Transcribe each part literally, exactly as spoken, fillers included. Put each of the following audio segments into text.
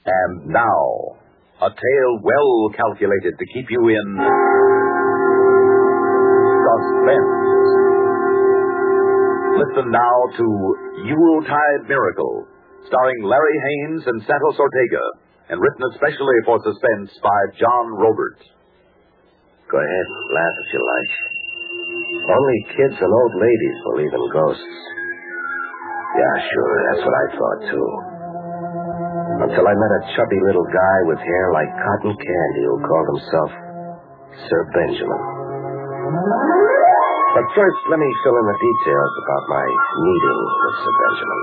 And now, a tale well calculated to keep you in suspense. Listen now to Yuletide Miracle, starring Larry Haynes and Santos Ortega, and written especially for Suspense by John Roberts. Go ahead, laugh if you like. Only kids and old ladies believe in ghosts. Yeah, sure, that's what I thought, too. Until I met a chubby little guy with hair like cotton candy who called himself Sir Benjamin. But first, let me fill in the details about my meeting with Sir Benjamin.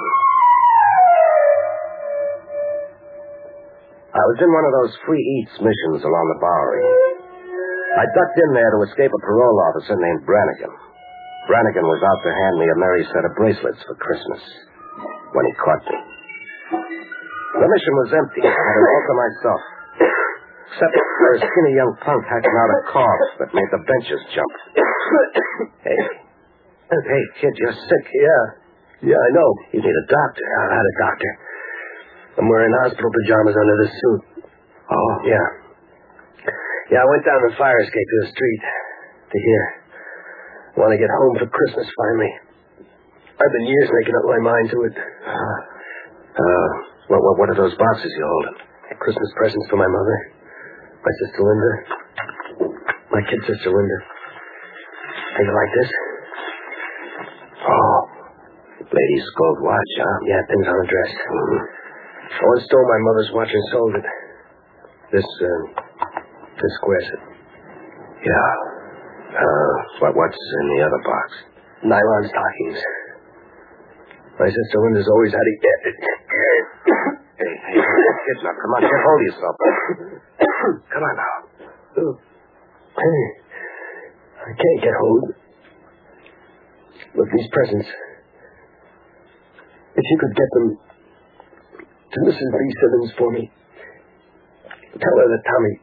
I was in one of those free eats missions along the Bowery. I ducked in there to escape a parole officer named Brannigan. Brannigan was out to hand me a merry set of bracelets for Christmas when he caught me. The mission was empty. I had it all to myself. Except for a skinny young punk hacking out a cough that made the benches jump. Hey. Hey, kid, you're sick. Yeah. Yeah, I know. You need a doctor. I had a doctor. I'm wearing hospital pajamas under this suit. Oh? Yeah. Yeah, I went down the fire escape to the street. To here. I want to get home for Christmas, finally. I've been years making up my mind to it. Uh, uh what, what, what are those boxes you're holding? Christmas presents for my mother. My sister Linda. My kid sister Linda. How you like this? Oh. Lady's gold watch, huh? Yeah, pins on the dress. Mm-hmm. I once stole my mother's watch and sold it. This, uh, this squares it. Yeah. Uh, what, what's in the other box? Nylon stockings. My sister Linda's always had a... Hey, hey, kid, now, come on, get hold of yourself. Come on now. Hey, I can't get hold. Look, these presents. If you could get them to Missus B. Simmons for me, tell her that Tommy,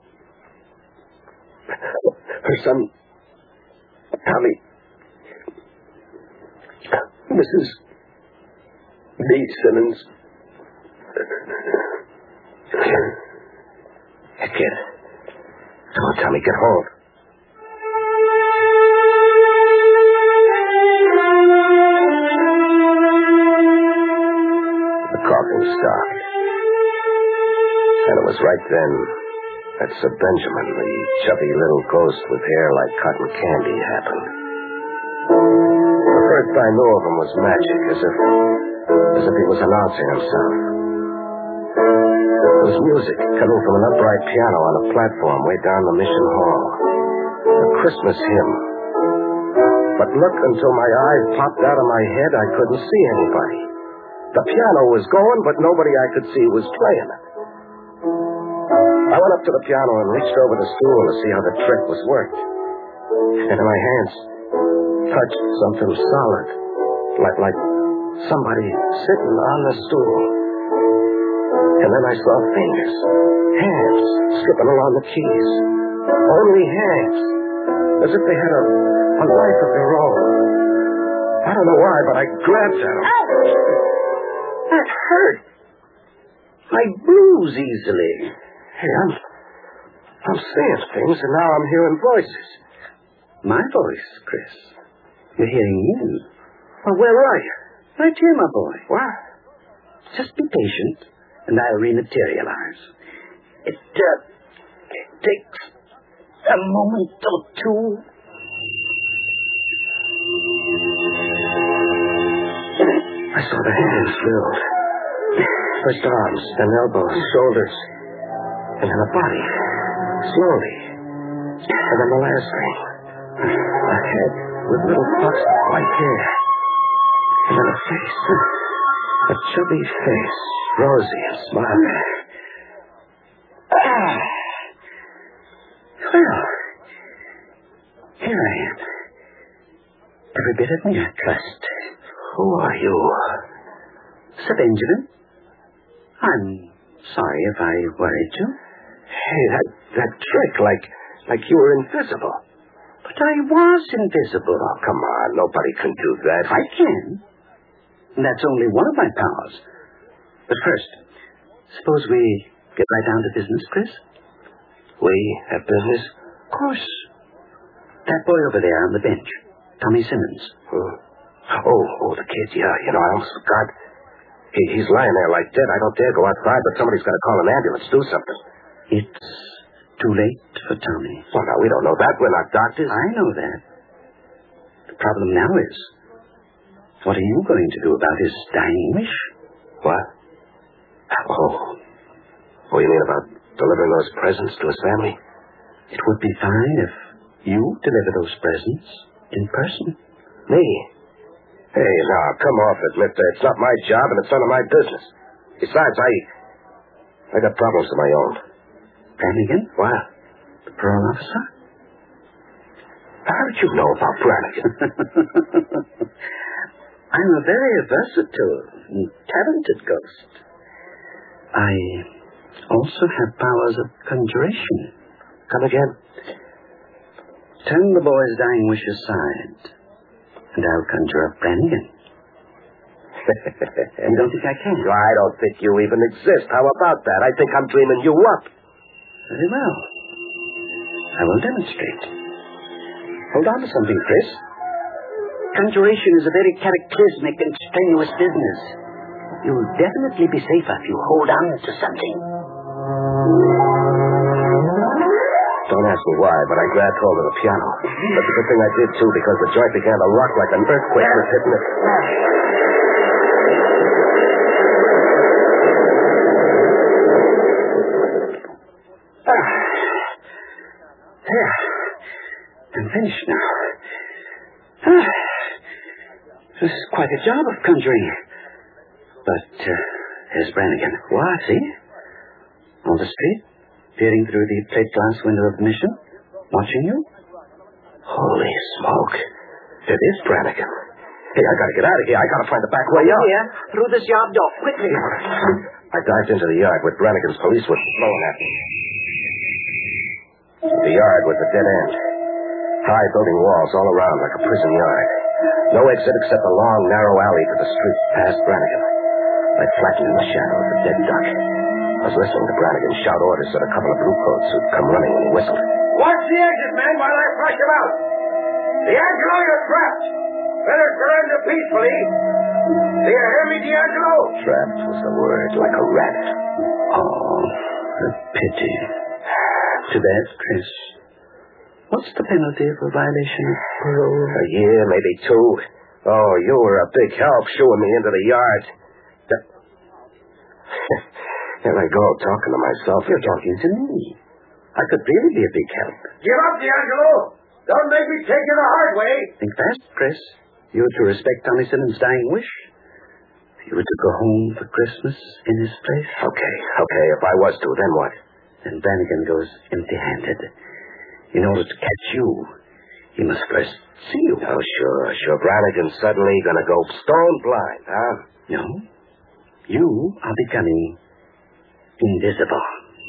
her son, Tommy, Missus B. Simmons. Hey, kid. Come on, Tommy, get hold. The coughing stopped. And it was right then that Sir Benjamin, the chubby little ghost with hair like cotton candy, happened. The first I knew of him was magic, as if, as if he was announcing himself. There was music coming from an upright piano on a platform way down the mission hall. A Christmas hymn. But look, until my eyes popped out of my head, I couldn't see anybody. The piano was going, but nobody I could see was playing it. I went up to the piano and reached over the stool to see how the trick was worked. And my hands touched something solid, like, like somebody sitting on the stool. And then I saw fingers, hands, skipping along the keys. Only hands, as if they had a, a life of their own. I don't know why, but I grabbed at them. Ouch! That hurt. I bruise easily. Hey, I'm, I'm seeing things, and now I'm hearing voices. My voice, Chris. You're hearing me. Well, where are you? Right here, my boy. What? Just be patient, and I'll rematerialize. It, uh, it takes a moment or two. I saw the hands filled. First arms, then elbows, shoulders, and then a body, slowly. And then the last thing, a head with little puffs of white hair. And then a face, a chubby face, rosy and smiling. Ah. Well, here I am. Every bit of me, I trust. Who are you? Sir Benjamin. I'm sorry if I worried you. Hey, that, that trick, like, like you were invisible. But I was invisible. Oh, come on, nobody can do that. I can. And that's only one of my powers. But first, suppose we get right down to business, Chris? We have business? Of course. That boy over there on the bench, Tommy Simmons. Hmm. Oh, oh, the kid, yeah. You know, I almost forgot. He, he's lying there like dead. I don't dare go outside, but somebody's got to call an ambulance. Do something. It's too late for Tommy. Well, now, we don't know that. We're not doctors. I know that. The problem now is, what are you going to do about his dying wish? What? Oh. Oh, you mean about delivering those presents to his family? It would be fine if you deliver those presents in person. Me? Hey, now, come off it, mister. It's not my job, and it's none of my business. Besides, I... I got problems of my own. Brannigan? What? The parole officer? How did you know about Brannigan? I'm a very versatile and talented ghost. I also have powers of conjuration. Come again? Turn the boy's dying wish aside, and I'll conjure up Brannigan. You don't think I can? I don't think you even exist. How about that? I think I'm dreaming you up. Very well. I will demonstrate. Hold on to something, Chris. Conjuration is a very cataclysmic and strenuous business. You'll definitely be safer if you hold on to something. Don't ask me why, but I grabbed hold of the piano. That's a good thing I did, too, because the joint began to rock like an earthquake was hitting it. Ah. There. I'm finished now. Ah. This is quite a job of conjuring. But, uh, here's Brannigan. What? See? On the street, peering through the plate glass window of the mission, watching you. Holy smoke. It is Brannigan. Hey, I gotta get out of here. I gotta find the back way out. Here, through this yard door, quickly. I dived into the yard where Brannigan's police were blowing at me. The yard was a dead end. High building walls all around like a prison yard. No exit except a long, narrow alley to the street past Brannigan. I flattened in the shadow of the dead duck. I was listening to Brannigan shout orders at a couple of bluecoats who'd come running when he whistled. Watch the exit, man, while I flush him out. D'Angelo, you're trapped. Better surrender peacefully. Do you hear me, D'Angelo? Trapped was the word, like a rat. Oh, a pity. Too bad, Chris. What's the penalty for violation of parole? A year, maybe two. Oh, you were a big help shooing me into the yard. There I go, talking to myself. You're talking to me. I could really be a big help. Give up, D'Angelo. Don't make me take you the hard way. Think fast, Chris. You were to respect Tommy Simmons' dying wish. You were to go home for Christmas in his place. Okay, okay, if I was to, then what? Then Brannigan goes empty-handed. In order to catch you, he must first see you. Oh, sure, sure. Brannigan's suddenly gonna go stone blind, huh? No. You are becoming invisible.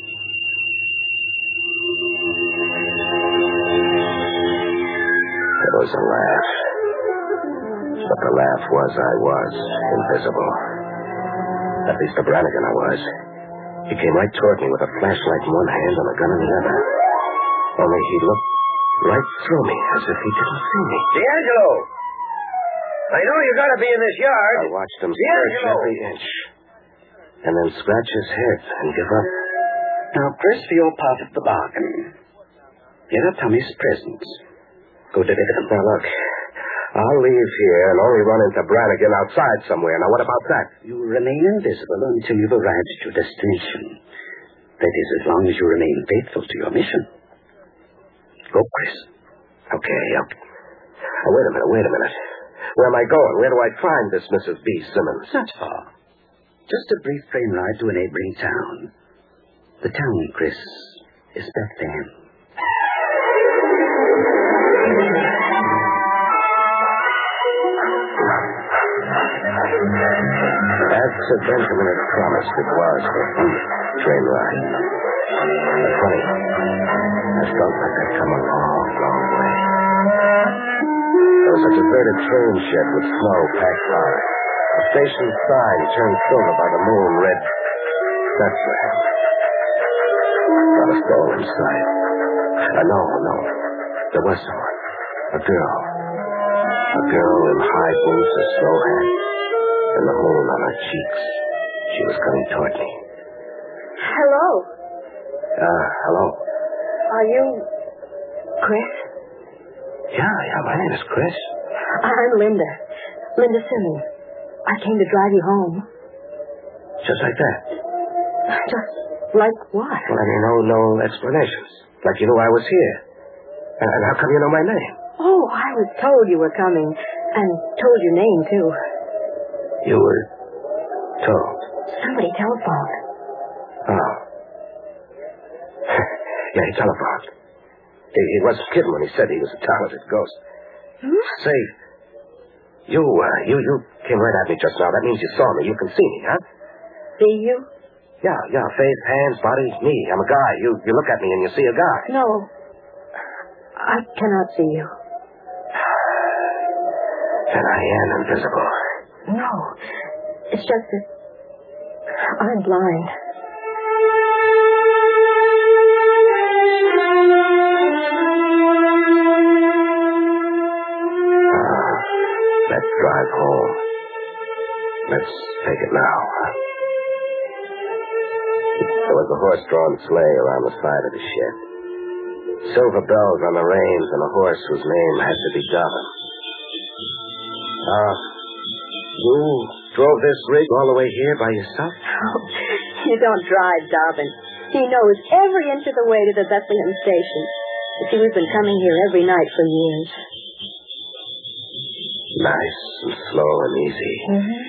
There was a laugh. But the laugh was I was invisible. At least to Brannigan I was. He came right toward me with a flashlight in one hand and a gun in the other. Only he looked right through me as if he didn't see me. D'Angelo! I know you gotta be in this yard. I watched him search every inch. And then scratch his head and give up. Now, Chris, for your part of the bargain. Here are Tommy's presents. Go deliver them. Now, look. I'll leave here and only run into Brannigan outside somewhere. Now, what about that? You remain invisible until you've arrived at your destination. That is, as long as you remain faithful to your mission. Go, Chris. Okay, okay. Oh, wait a minute, wait a minute. Where am I going? Where do I find this Missus B. Simmons? Not far. Just a brief train ride to a neighboring town. The town, Chris, is Bethlehem. As Sir Benjamin had promised, it was a brief train ride. But funny, I felt like I'd come a long, long way. There was a deserted train shed with snow packed high. A station sign turned silver by the moon read, Bethlehem. soul inside. Uh, no, no. There was someone. A girl. A girl in high boots, a snow hat, and the moon on her cheeks. She was coming toward me. Hello. Uh, hello. Are you Chris? Yeah, yeah, my name is Chris. I'm Linda. Linda Simmons. I came to drive you home. Just like that? Just like what? Well, I mean, no, no explanations. Like you knew I was here. And, and how come you know my name? Oh, I was told you were coming, and told your name, too. You were told? Somebody telephoned. Oh. Yeah, he telephoned. He, he wasn't kidding when he said he was a talented ghost. Hmm? Say, you, uh, you, you came right at me just now. That means you saw me. You can see me, huh? See you? Yeah, yeah, face, hands, body, me. I'm a guy. You, you look at me and you see a guy. No. I cannot see you. Then I am invisible. No. It's just that I'm blind. Uh, let's drive home. Let's take it now. There was a horse-drawn sleigh around the side of the shed. Silver bells on the reins and a horse whose name had to be Dobbin. Uh, you drove this rig all the way here by yourself? Oh, you don't drive, Dobbin. He knows every inch of the way to the Bethlehem station. You see, we've been coming here every night for years. Nice and slow and easy. Mm-hmm.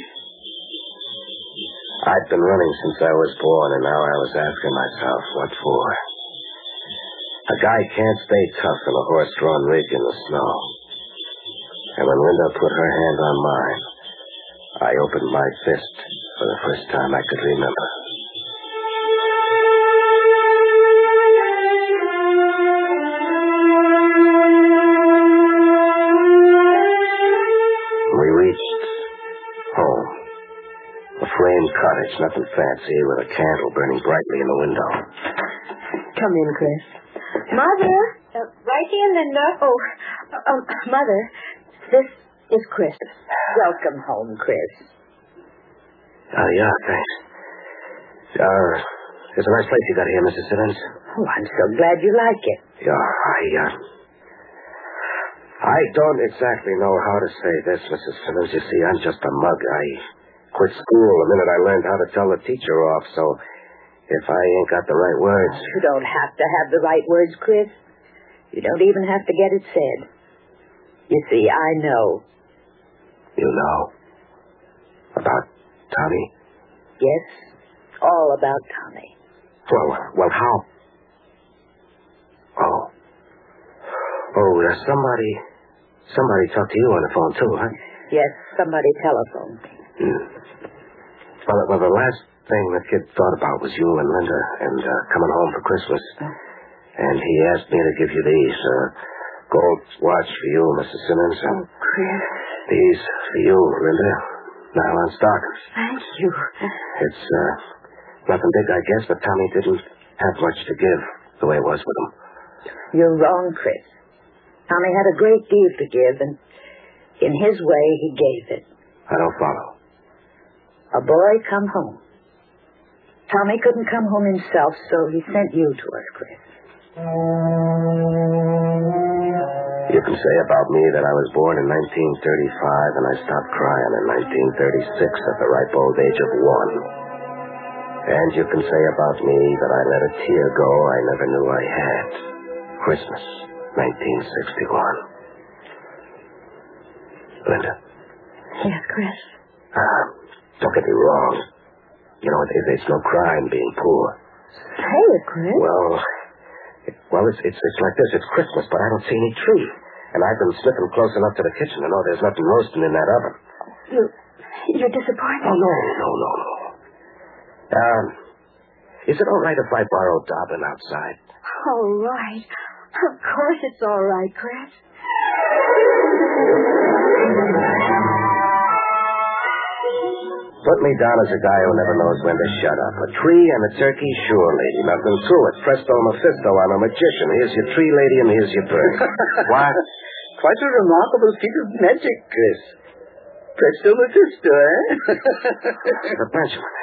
I'd been running since I was born, and now I was asking myself, what for? A guy can't stay tough in a horse-drawn rig in the snow. And when Linda put her hand on mine, I opened my fist for the first time I could remember. We reached home. A framed cottage, nothing fancy, with a candle burning brightly in the window. Come in, Chris. Mother! Uh, right here, Linda. Oh, uh, um, Mother, this is Chris. Welcome home, Chris. Oh, yeah, thanks. Uh, it's a nice place you got here, Missus Simmons. Oh, I'm so glad you like it. Yeah, I, uh... I don't exactly know how to say this, Missus Simmons. You see, I'm just a mug. I quit school the minute I learned how to tell the teacher off, so if I ain't got the right words... You don't have to have the right words, Chris. You don't even have to get it said. You see, I know. You know? About Tommy? Yes, all about Tommy. Well, well, how? Oh. Oh, there's somebody... Somebody talked to you on the phone, too, huh? Yes, somebody telephoned me. Hmm. Well, well, the last thing the kid thought about was you and Linda and uh, coming home for Christmas. And he asked me to give you these. Uh, gold watch for you, Missus Simmons. Oh, Chris. These for you, Linda. Nylon stockings. Thank you. It's uh, nothing big, I guess, but Tommy didn't have much to give the way it was with him. You're wrong, Chris. Tommy had a great deal to give, and in his way, he gave it. I don't follow. A boy come home. Tommy couldn't come home himself, so he sent you to us, Chris. You can say about me that I was born in nineteen thirty-five and I stopped crying in nineteen thirty-six at the ripe old age of one. And you can say about me that I let a tear go I never knew I had. Christmas, nineteen sixty-one. Linda. Yes, Chris. Uh, don't get me wrong. You know, it, it's no crime being poor. Say it, Chris. Well, it, well, it's, it's it's like this. It's Christmas, but I don't see any tree. And I've been sniffing close enough to the kitchen to know there's nothing roasting in that oven. You, you're disappointed. Oh, no, no, no, no. Um, is it all right if I borrow Dobbin outside? All right. Of course it's all right, Chris. Put me down as a guy who never knows when to shut up. A tree and a turkey, sure, lady. Nothing to it. Presto Mephisto, I'm a magician. Here's your tree, lady, and here's your bird. What? Quite a remarkable feat of magic, Chris. Presto Mephisto, eh? Sir Benjamin,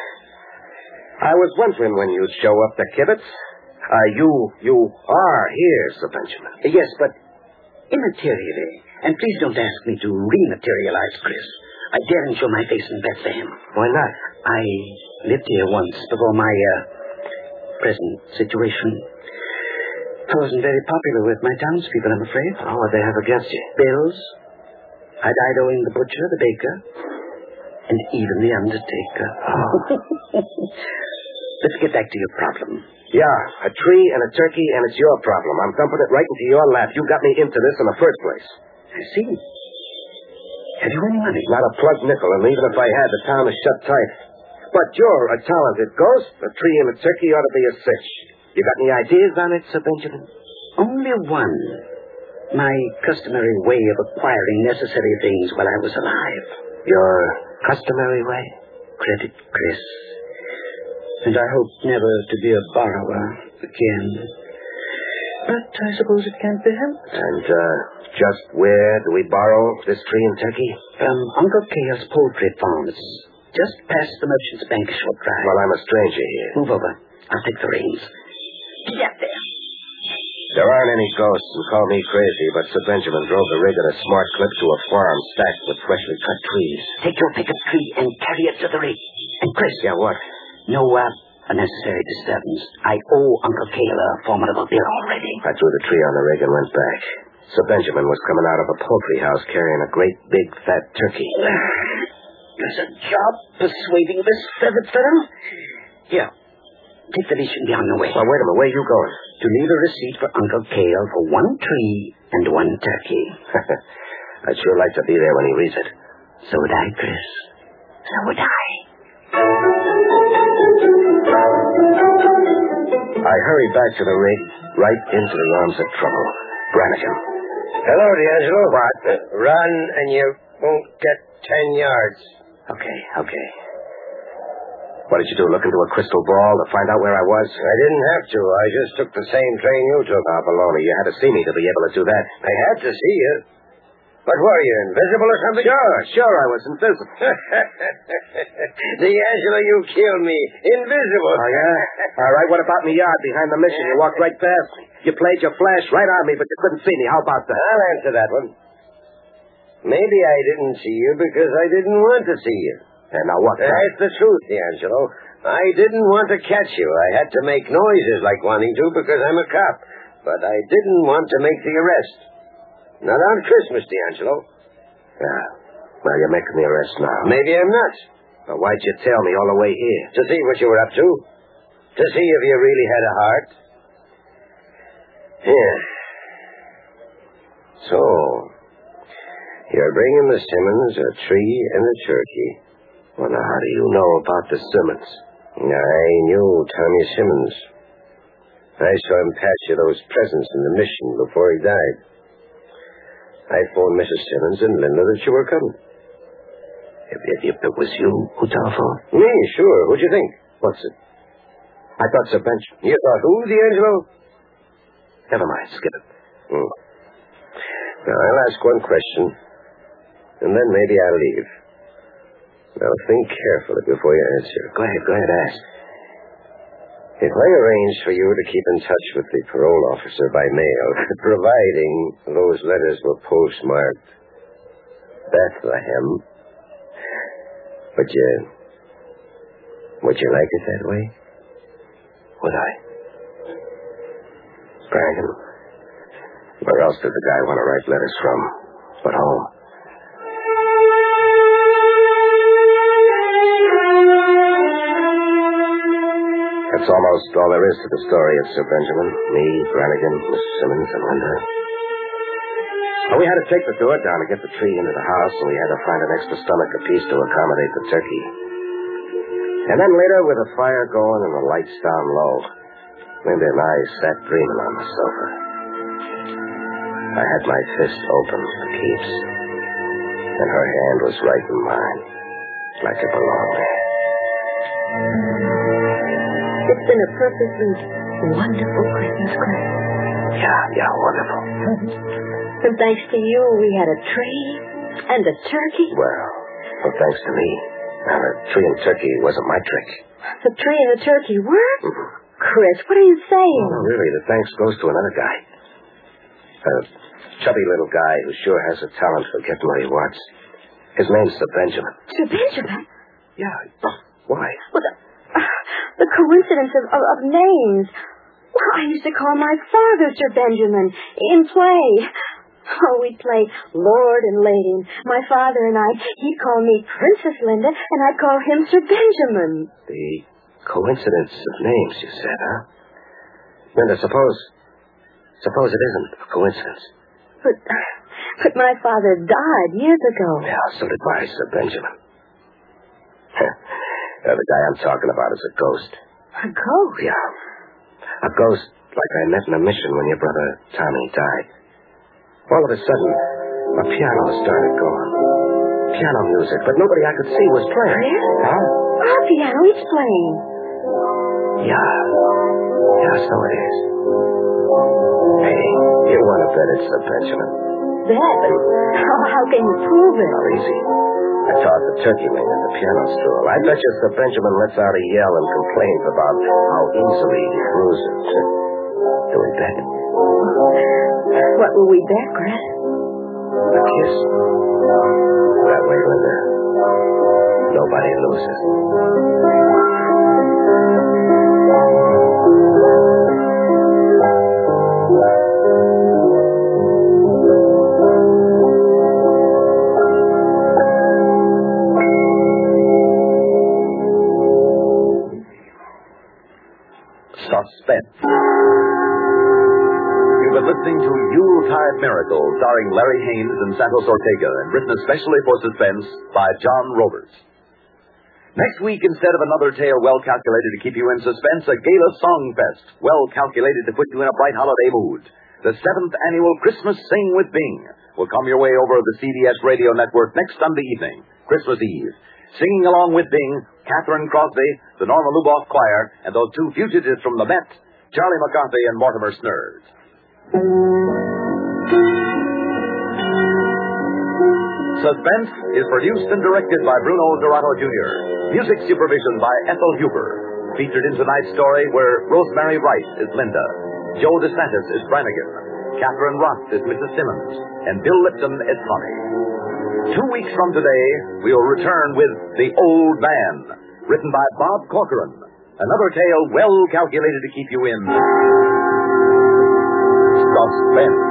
I was wondering when you'd show up to Kibitz. Uh, you, you are here, Sir Benjamin. Yes, but immaterially. And please don't ask me to rematerialize, Chris. I daren't show my face in Bethlehem. Why not? I lived here once before my uh, present situation. I wasn't very popular with my townspeople, I'm afraid. Oh, what they have against you? Bills. I died owing the butcher, the baker, and even the undertaker. Oh. Let's get back to your problem. Yeah, a tree and a turkey, and it's your problem. I'm dumping it right into your lap. You got me into this in the first place. I see. Have you any money? Not a plug nickel, and even if I had, the town is shut tight. But you're a talented ghost. A tree and a turkey ought to be a cinch. You got any ideas on it, Sir Benjamin? Only one. My customary way of acquiring necessary things while I was alive. Your customary way? Credit, Chris. And I hope never to be a borrower again. But I suppose it can't be helped. And, uh, just where do we borrow this tree and turkey? From Uncle Cale's poultry farms. Just past the Merchant's Bank short drive. Well, I'm a stranger here. Move over. I'll take the reins. Get there. There aren't any ghosts who call me crazy, but Sir Benjamin drove the rig at a smart clip to a farm stacked with freshly cut trees. Take your pick of tree and carry it to the rig. And Chris. Yeah, what? No uh, unnecessary disturbance. I owe Uncle Cale a formidable bill already. I threw the tree on the rig and went back. Sir Benjamin was coming out of a poultry house carrying a great big fat turkey. There's a job persuading this feathered fellow. Here. Take the leash and be on the way. Well, wait a minute. Where are you going? To leave a receipt for Uncle Cale for one tree and one turkey. I'd sure like to be there when he reads it. So would I, Chris. So would I. I hurried back to the rig, right into the arms of trouble. Brannigan. Hello, D'Angelo. What? Uh, run and you won't get ten yards. Okay, okay. What did you do, look into a crystal ball to find out where I was? I didn't have to. I just took the same train you took. Ah, baloney. You had to see me to be able to do that. I had to see you. But were you invisible or something? Sure, sure I was invisible. D'Angelo, you killed me. Invisible. Oh, yeah? All right, what about me yard behind the mission? You walked right past me. You played your flash right on me, but you couldn't see me. How about that? I'll answer that one. Maybe I didn't see you because I didn't want to see you. And now what? That's the truth, D'Angelo. I didn't want to catch you. I had to make noises like wanting to because I'm a cop. But I didn't want to make the arrest. Not on Christmas, D'Angelo. Yeah. Well, you're making the arrest now. Maybe I'm not. Well, why'd you tell me all the way here? To see what you were up to. To see if you really had a heart. Yeah. So, you're bringing the Simmons a tree and a turkey. Well, now, how do you know about the Simmons? I knew Tommy Simmons. I saw him pass you those presents in the mission before he died. I phoned Missus Simmons and Linda that you were coming. If, if, if it was you who telephoned? Me, sure. Who'd you think? What's it? I thought Sir Benjamin. You thought who, D'Angelo? Never mind, skip it. Hmm. Now, I'll ask one question, and then maybe I'll leave. Now, think carefully before you answer. Go ahead, go ahead, ask. If I arrange for you to keep in touch with the parole officer by mail, providing those letters were postmarked Bethlehem, would you, would you like it that way? Would I? Brannigan, where else did the guy want to write letters from but home? That's almost all there is to the story of Sir Benjamin. Me, Brannigan, Miss Simmons, and Linda. Well, we had to take the door down to get the tree into the house, and we had to find an extra stomach apiece to accommodate the turkey. And then later, with the fire going and the lights down low, Linda and I sat dreaming on the sofa. I had my fist open for keeps, and her hand was right in mine. like it belonged there. It's been a perfectly wonderful Christmas, Chris. Yeah, yeah, wonderful. And thanks to you, we had a tree and a turkey. Well, well, thanks to me. Now, the tree and turkey wasn't my trick. The tree and the turkey were? Mm-hmm. Chris, what are you saying? Well, really, the thanks goes to another guy. A chubby little guy who sure has a talent for getting what he wants. His name's Sir Benjamin. Sir Benjamin? Yeah. Why? Well, the, uh, the coincidence of, of, of names. Well, I used to call my father Sir Benjamin in play. Oh, we'd play Lord and Lady. My father and I, he'd call me Princess Linda, and I'd call him Sir Benjamin. The coincidence of names, you said, huh? Linda, suppose... Suppose it isn't a coincidence. But, but my father died years ago. Yeah, so did my Sir Benjamin. uh, the guy I'm talking about is a ghost. A ghost? Yeah. A ghost like I met in a mission when your brother Tommy died. All of a sudden, a piano started going. Piano music, but nobody I could see was playing. Chris? Huh? Our piano is playing. Yeah. Yeah, so it is. Hey, you want to bet it's Sir Benjamin? Bet? But how, how can you prove it? Not easy. I taught the turkey wing at the piano school. I bet you Sir Benjamin lets out a yell and complains about how easily he bruises. Do we bet? What will we bet, Chris? A kiss. That way, Linda, nobody loses. Suspense. You've been listening to Yuletide Miracle, starring Larry Haines and Santos Ortega, and written especially for Suspense by John Roberts. Next week, instead of another tale well calculated to keep you in suspense, a gala song fest, well calculated to put you in a bright holiday mood. The seventh annual Christmas Sing with Bing will come your way over the C B S radio network next Sunday evening, Christmas Eve. Singing along with Bing, Catherine Crosby, the Norma Luboff Choir, and those two fugitives from the Met, Charlie McCarthy and Mortimer Snurd. Suspense is produced and directed by Bruno Dorato Junior Music supervision by Ethel Huber. Featured in tonight's story were Rosemary Rice is Linda, Joe DeSantis is Brannigan, Catherine Ross is Missus Simmons, and Bill Lipton is Tommy. Two weeks from today, we'll return with The Old Man, written by Bob Corcoran. Another tale well calculated to keep you in suspense.